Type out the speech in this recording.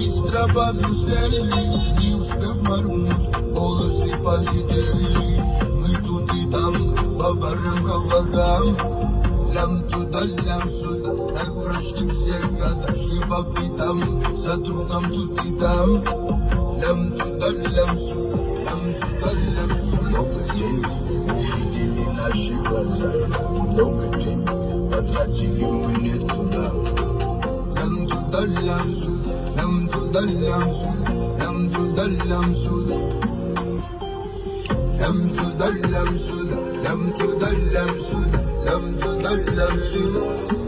Быстро повеселили, не успев моргнуть, волосы посидели. Мы тут и там, по барам, кабакам, лям туда, лям сюда. Так прошли все года, шли по пятам, за другом тут и там. Лям туда, лям сюда, лям туда, лям сюда. Много денег увидели наши глаза, много денег потратили мы не туда. Лям туда, лям сюда, лям туда, лям сюда, лям туда, лям сюда. Lям туда, лям сюда, лям туда, лям сюда, лям туда, лям сюда.